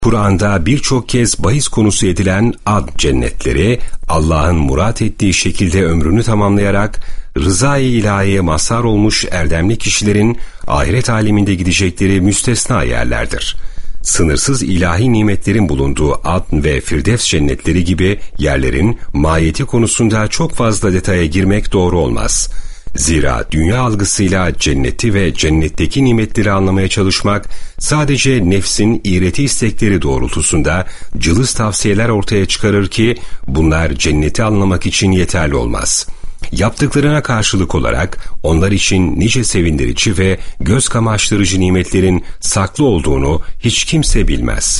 Kur'an'da birçok kez bahis konusu edilen ad cennetleri, Allah'ın murat ettiği şekilde ömrünü tamamlayarak rıza-i ilahiye mazhar olmuş erdemli kişilerin ahiret aleminde gidecekleri müstesna yerlerdir. Sınırsız ilahi nimetlerin bulunduğu Adn ve Firdevs cennetleri gibi yerlerin mahiyeti konusunda çok fazla detaya girmek doğru olmaz. Zira dünya algısıyla cenneti ve cennetteki nimetleri anlamaya çalışmak, sadece nefsin iğreti istekleri doğrultusunda cılız tavsiyeler ortaya çıkarır ki, bunlar cenneti anlamak için yeterli olmaz. Yaptıklarına karşılık olarak onlar için nice sevindirici ve göz kamaştırıcı nimetlerin saklı olduğunu hiç kimse bilmez.